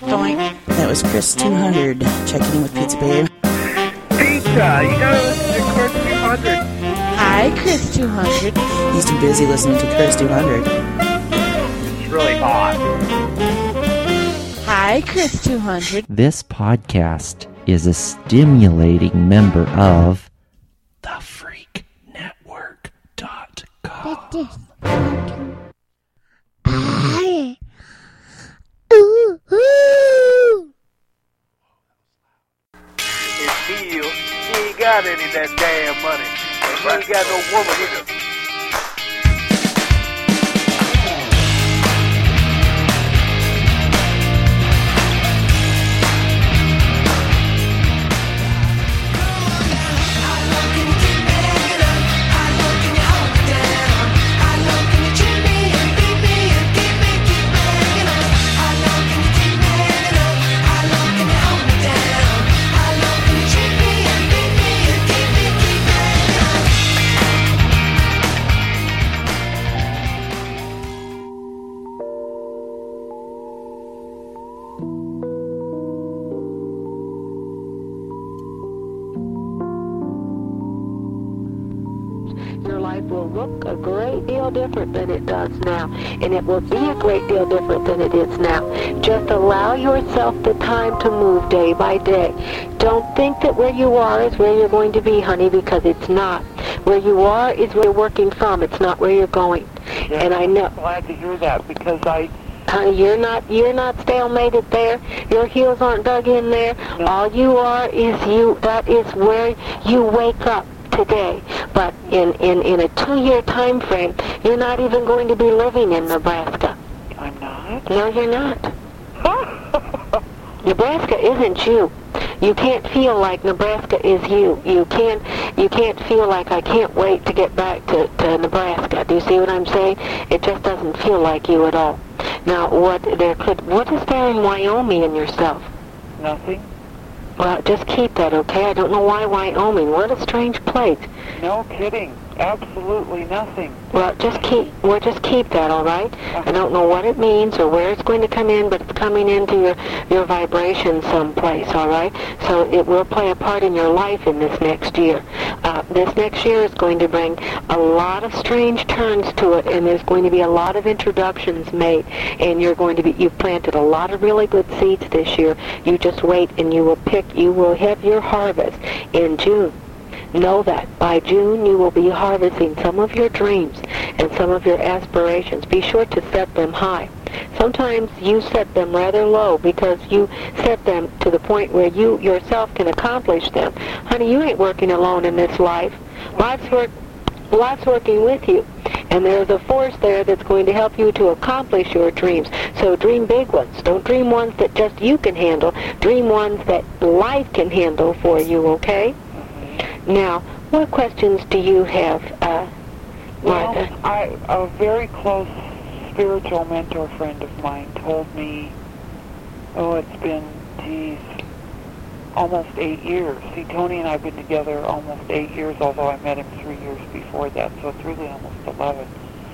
That was Chris 200 checking in with Pizza Babe. Pizza, you gotta listen to Chris 200. Hi, Chris 200. He's too busy listening to Chris 200. It's really hot. Hi, Chris 200. This podcast is a stimulating member of thefreaknetwork.com. If he ain't got any of that damn money. And he ain't got no woman either. Your life will look a great deal different than it does now, and it will be a great deal different than it is now. Just allow yourself the time to move day by day. Don't think that where you are is where you're going to be, honey, because it's not. Where you are is where you're working from. It's not where you're going. Yeah, and I know. I'm glad to hear that because You're not stalemated there. Your heels aren't dug in there. No. All you are is you. That is where you wake up today. But in a 2-year time frame, you're not even going to be living in Nebraska. I'm not. No, you're not. Nebraska isn't you. You can't feel like Nebraska is you. You can't feel like I can't wait to get back to Nebraska. Do you see what I'm saying? It just doesn't feel like you at all. Now, what is there in Wyoming in yourself? Nothing. Well, just keep that, okay? I don't know why Wyoming. What a strange place. No kidding. Absolutely nothing. Well, just keep that, all right? I don't know what it means or where it's going to come in, but it's coming into your vibration someplace, all right? So it will play a part in your life in this next year. This next year is going to bring a lot of strange turns to it, and there's going to be a lot of introductions made, and you've planted a lot of really good seeds this year. You just wait, and you will have your harvest in June. Know that by June you will be harvesting some of your dreams and some of your aspirations. Be sure to set them high. Sometimes you set them rather low because you set them to the point where you yourself can accomplish them. Honey, you ain't working alone in this life. Life's working with you. And there's a force there that's going to help you to accomplish your dreams. So dream big ones. Don't dream ones that just you can handle. Dream ones that life can handle for you, okay? Now, what questions do you have, Martha? Well, a very close spiritual mentor friend of mine told me, it's been, almost 8 years. See, Tony and I have been together almost 8 years, although I met him 3 years before that, so it's really almost 11.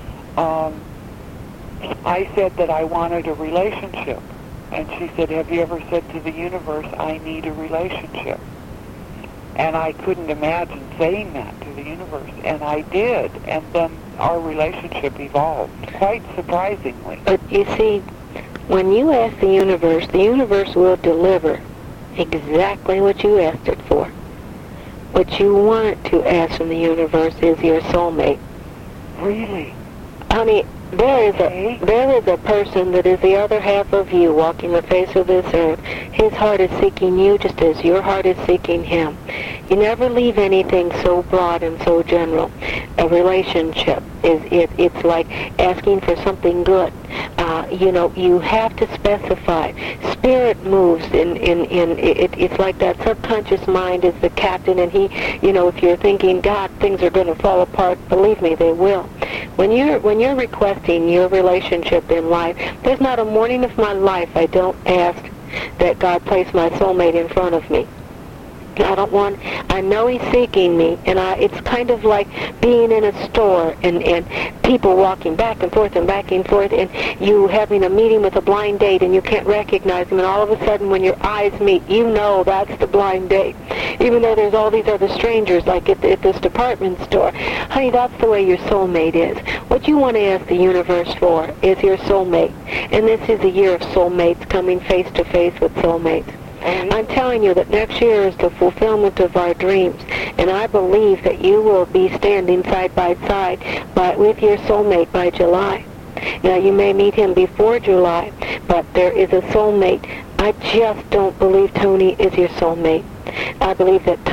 I said that I wanted a relationship, and she said, have you ever said to the universe, I need a relationship? And I couldn't imagine saying that to the universe, and I did, and then our relationship evolved, quite surprisingly. But you see, when you ask the universe will deliver exactly what you asked it for. What you want to ask from the universe is your soulmate. Really? Honey, there is a person that is the other half of you walking the face of this earth. His heart is seeking you just as your heart is seeking him. You never leave anything so broad and so general. A relationship it's like asking for something good. You have to specify. Spirit moves it's like that subconscious mind is the captain, and he, if you're thinking, God, things are going to fall apart, believe me, they will. When you're requesting your relationship in life, there's not a morning of my life I don't ask that God place my soulmate in front of me. I know he's seeking me, and it's kind of like being in a store and people walking back and forth, and you having a meeting with a blind date, and you can't recognize him, and all of a sudden when your eyes meet, you know that's the blind date, even though there's all these other strangers, like at this department store. Honey, that's the way your soulmate is. What you want to ask the universe for is your soulmate, and this is a year of soulmates, coming face to face with soulmates. I'm telling you that next year is the fulfillment of our dreams, and I believe that you will be standing side by side with your soulmate by July. Now, you may meet him before July, but there is a soulmate. I just don't believe Tony is your soulmate. I believe that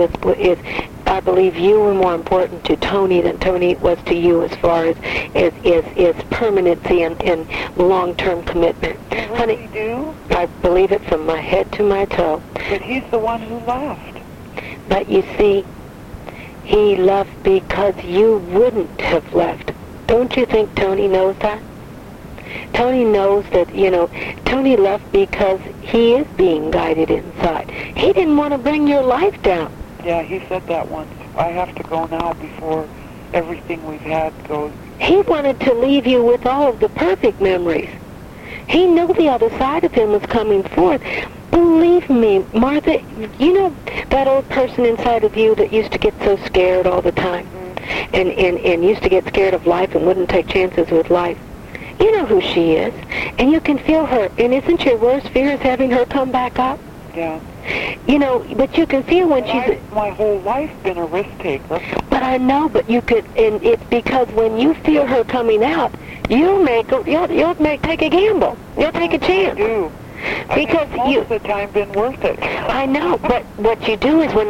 I believe you were more important to Tony than Tony was to you as far as permanency and long-term commitment. You really Honey, do? I believe it from my head to my toe. But he's the one who left. But you see, he left because you wouldn't have left. Don't you think Tony knows that? Tony knows that, Tony left because he is being guided inside. He didn't want to bring your life down. Yeah, he said that once. I have to go now before everything we've had goes. He wanted to leave you with all of the perfect memories. He knew the other side of him was coming forth. Believe me, Martha, you know that old person inside of you that used to get so scared all the time, and used to get scared of life and wouldn't take chances with life? You know who she is, and you can feel her. And isn't your worst fear is having her come back up? Yeah. But you can feel when she's... my whole life been a risk taker. But I know, but you could, and it's because when you feel her coming out, you'll take a gamble. You'll take a chance. I do. Because most of the time been worth it. I know, but what you do is when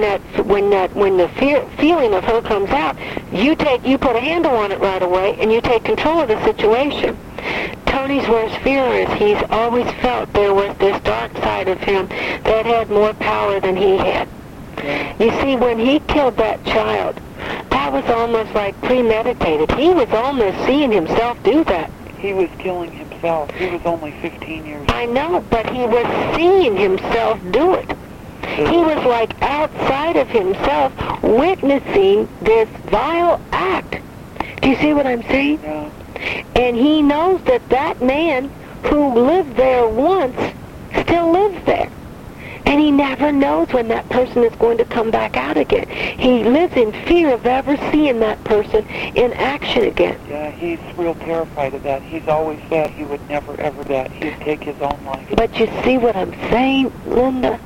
the feeling of her comes out, you put a handle on it right away, and you take control of the situation. Tony's worst fear is he's always felt there was this dark side of him that had more power than he had. Yeah. You see, when he killed that child, that was almost like premeditated. He was almost seeing himself do that. He was killing himself. He was only 15 years old. I know, but he was seeing himself do it. He was like outside of himself witnessing this vile act. Do you see what I'm saying? Yeah. And he knows that man who lived there once still lives there. And he never knows when that person is going to come back out again. He lives in fear of ever seeing that person in action again. Yeah, he's real terrified of that. He's always said he would never ever that. He'd take his own life. But you see what I'm saying, Linda?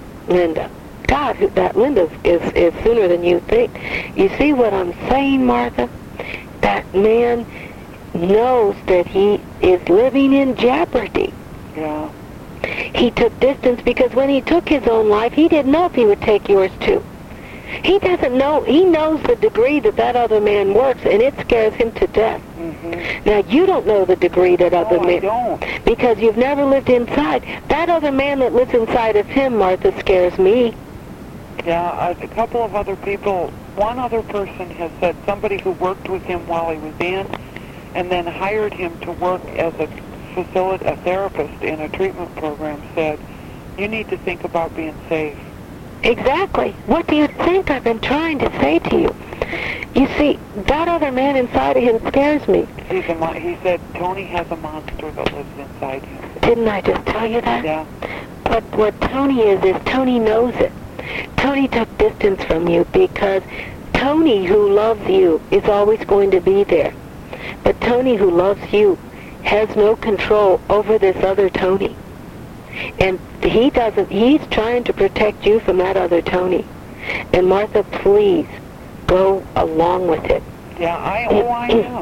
God, that Linda is sooner than you think. You see what I'm saying, Martha? That man knows that he is living in jeopardy. Yeah. He took distance because when he took his own life, he didn't know if he would take yours too. He doesn't know. He knows the degree that other man works, and it scares him to death. Mm-hmm. Now, you don't know the degree that other man... I don't. Because you've never lived inside. That other man that lives inside of him, Martha, scares me. Yeah, a couple of other people, one other person has said somebody who worked with him while he was in and then hired him to work as a therapist in a treatment program said, you need to think about being safe. Exactly. What do you think I've been trying to say to you? You see, that other man inside of him scares me. He said Tony has a monster that lives inside him. Didn't I just tell you that? Yeah. But what Tony is Tony knows it. Tony took distance from you because Tony, who loves you, is always going to be there. But Tony, who loves you, has no control over this other Tony. And he's trying to protect you from that other Tony. And Martha, please, go along with it. Yeah, I am.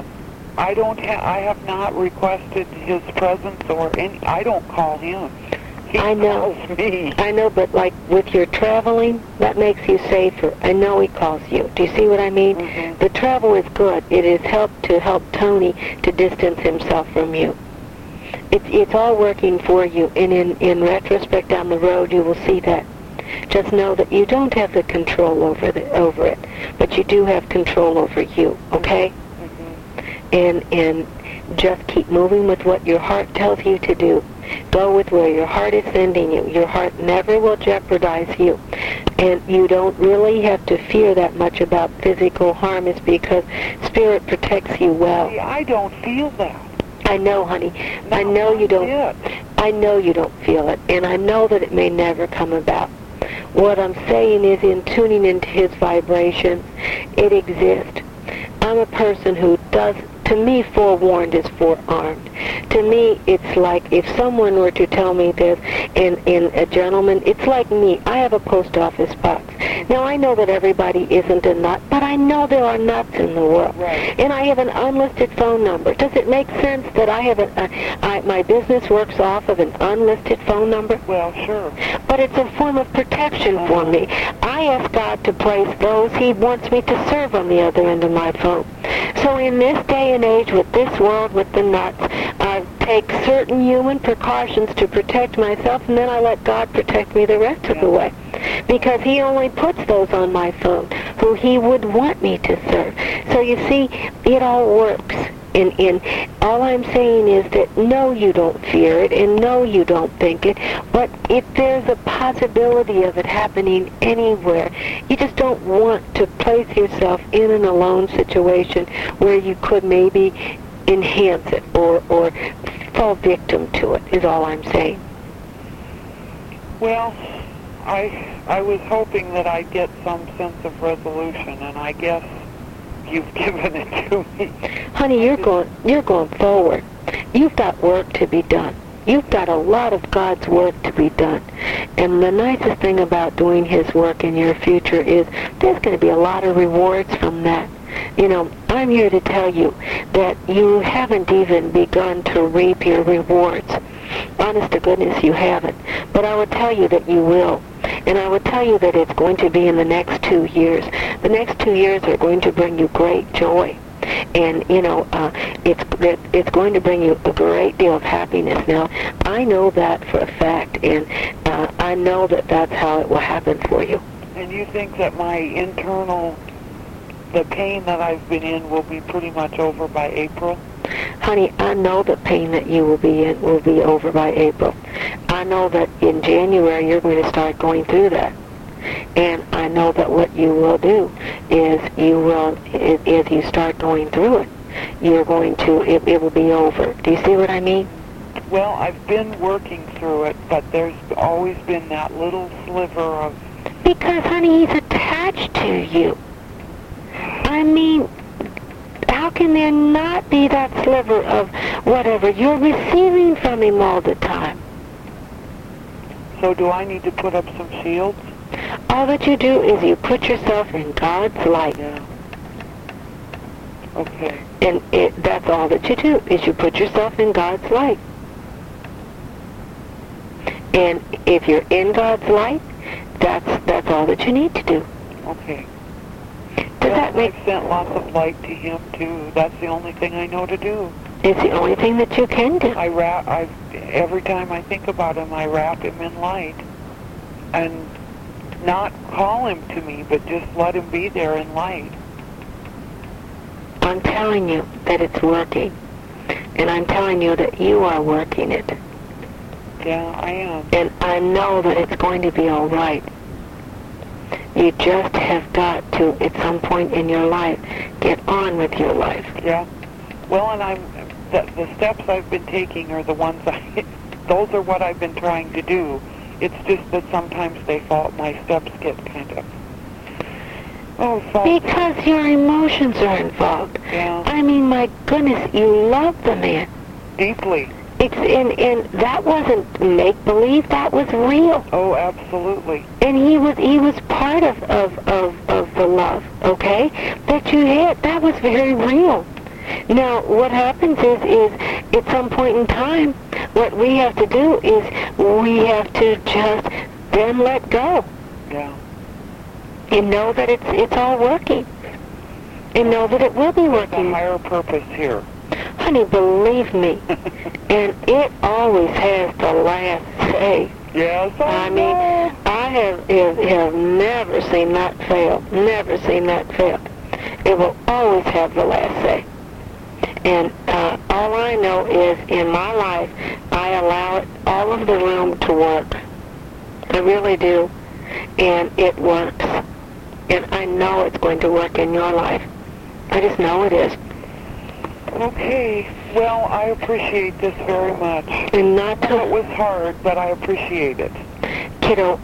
I have not requested his presence I don't call him. He calls me. I know, but like with your traveling, that makes you safer. I know he calls you. Do you see what I mean? Mm-hmm. The travel is good. It is help Tony to distance himself from you. It's all working for you, and in retrospect down the road, you will see that. Just know that you don't have the control over it, but you do have control over you, okay? Mm-hmm. And just keep moving with what your heart tells you to do. Go with where your heart is sending you. Your heart never will jeopardize you. And you don't really have to fear that much about physical harm, is because Spirit protects you well. See, I don't feel that. I know, honey. No, I know you don't. It. I know you don't feel it, and I know that it may never come about. What I'm saying is, in tuning into his vibrations, it exists. I'm a person who does, to me, forewarned is forearmed. To me, it's like if someone were to tell me this, and a gentleman, it's like me. I have a post office box. Now, I know that everybody isn't a nut, but I know there are nuts in the world. Right. And I have an unlisted phone number. Does it make sense that I have my business works off of an unlisted phone number? Well, sure. But it's a form of protection for me. I ask God to place those he wants me to serve on the other end of my phone. So in this day and age, with this world, with the nuts, I take certain human precautions to protect myself, and then I let God protect me the rest of the way. Because he only puts those on my phone who he would want me to serve. So you see, it all works. And all I'm saying is that no, you don't fear it, and no, you don't think it, but if there's a possibility of it happening anywhere, you just don't want to place yourself in an alone situation where you could maybe enhance it or fall victim to it, is all I'm saying. Well, I was hoping that I'd get some sense of resolution, and I guess you've given it to me. Honey, you're going forward. You've got work to be done. You've got a lot of God's work to be done. And the nicest thing about doing his work in your future is there's going to be a lot of rewards from that. You know, I'm here to tell you that you haven't even begun to reap your rewards. Honest to goodness, you haven't. But I would tell you that you will. And I would tell you that it's going to be in the next 2 years. The next 2 years are going to bring you great joy. And, you know, it's going to bring you a great deal of happiness. Now, I know that for a fact, and I know that that's how it will happen for you. And you think that my internal, the pain that I've been in will be pretty much over by April? Honey, I know the pain that you will be in will be over by April. I know that in January you're going to start going through that. And I know that what you will do is as you start going through it, you're going to, it will be over. Do you see what I mean? Well, I've been working through it, but there's always been that little sliver of... Because, honey, he's attached to you. I mean, how can there not be that sliver of whatever you're receiving from him all the time? So do I need to put up some shields? All that you do is you put yourself in God's light. Yeah. Okay. And that's all that you do, is you put yourself in God's light. And if you're in God's light, that's all that you need to do. Okay. Does that make... I've sent lots of light to him, too. That's the only thing I know to do. It's the only thing that you can do. Every time I think about him, I wrap him in light. And not call him to me, but just let him be there in light. I'm telling you that it's working. And I'm telling you that you are working it. Yeah, I am. And I know that it's going to be all right. You just have got to, at some point in your life, get on with your life. Yeah. Well, and the steps I've been taking are the ones those are what I've been trying to do. It's just that sometimes my steps get kind of, faulty. Because your emotions are involved. Yeah. I mean, my goodness, you love the man. Deeply. And that wasn't make-believe, that was real. Oh, absolutely. And he was part of the love, okay, that you had. That was very real. Now, what happens is at some point in time, what we have to do is we have to just then let go. Yeah. And know that it's all working. And know that it will be working. There's a higher purpose here. Honey, believe me. And it always has the last say. Yes, I mean, I have never seen that fail. Never seen that fail. It will always have the last say. And all I know is, in my life, I allow all of the room to work. I really do. and it works. And I know it's going to work in your life. I just know it is. Okay. Well, I appreciate this very much. And not to... It was hard, but I appreciate it. Kiddo,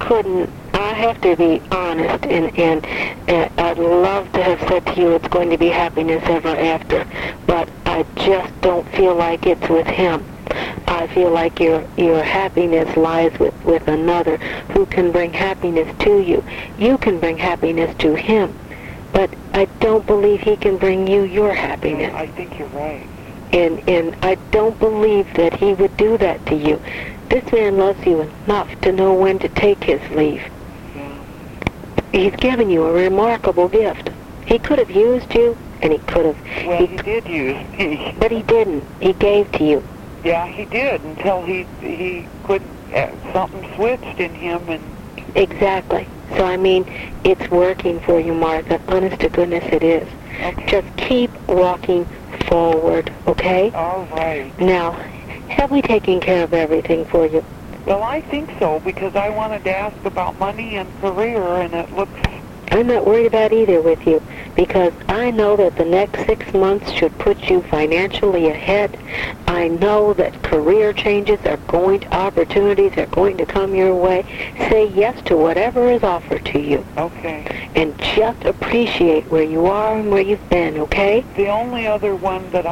I have to be honest, and I'd love to have said to you it's going to be happiness ever after, but I just don't feel like it's with him. I feel like your happiness lies with another who can bring happiness to you. You can bring happiness to him, but I don't believe he can bring you your happiness. I think you're right. And I don't believe that he would do that to you. This man loves you enough to know when to take his leave. Yeah. He's given you a remarkable gift. He could have used you, and he could have... Well, he did use me. But he didn't. He gave to you. Yeah, he did, until he couldn't... something switched in him, and... Exactly. So, I mean, it's working for you, Martha. Honest to goodness, it is. Okay. Just keep walking forward, okay? All right. Now, have we taken care of everything for you? Well, I think so, because I wanted to ask about money and career, and it looks... I'm not worried about either with you, because I know that the next 6 months should put you financially ahead. I know that career changes opportunities are going to come your way. Say yes to whatever is offered to you. Okay. And just appreciate where you are and where you've been, okay? The only other one that's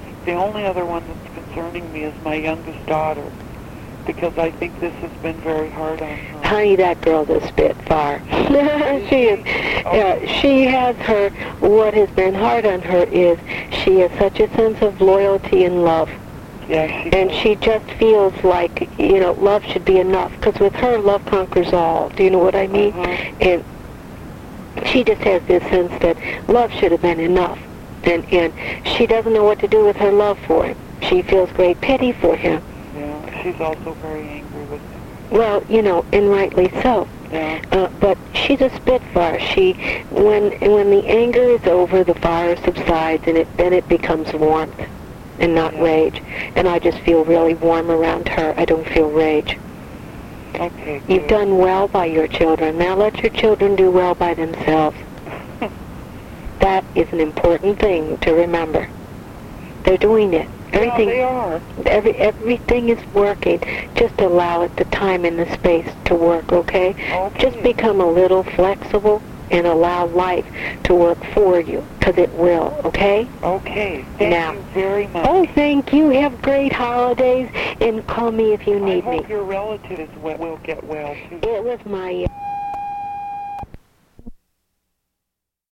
concerning me is my youngest daughter, because I think this has been very hard on her. Honey, that girl's a spitfire. She is. She has her. What has been hard on her is she has such a sense of loyalty and love. Yeah, and she just feels like, love should be enough. Because with her, love conquers all. Do you know what I mean? And she just has this sense that love should have been enough. And she doesn't know what to do with her love for him. She feels great pity for him. Yeah, she's also very angry with him. Well, and rightly so. Yeah. But she's a spitfire. When the anger is over, the fire subsides, and then it becomes warmth and not rage. And I just feel really warm around her. I don't feel rage. Okay. Good. You've done well by your children. Now let your children do well by themselves. That is an important thing to remember. They're doing it. Everything, they are. Everything is working. Just allow it the time and the space to work, okay? Just become a little flexible and allow life to work for you, because it will, okay? Okay. Thank you very much. Oh, thank you. Have great holidays, and call me if you need me. I hope your relatives will get well, too. It was my...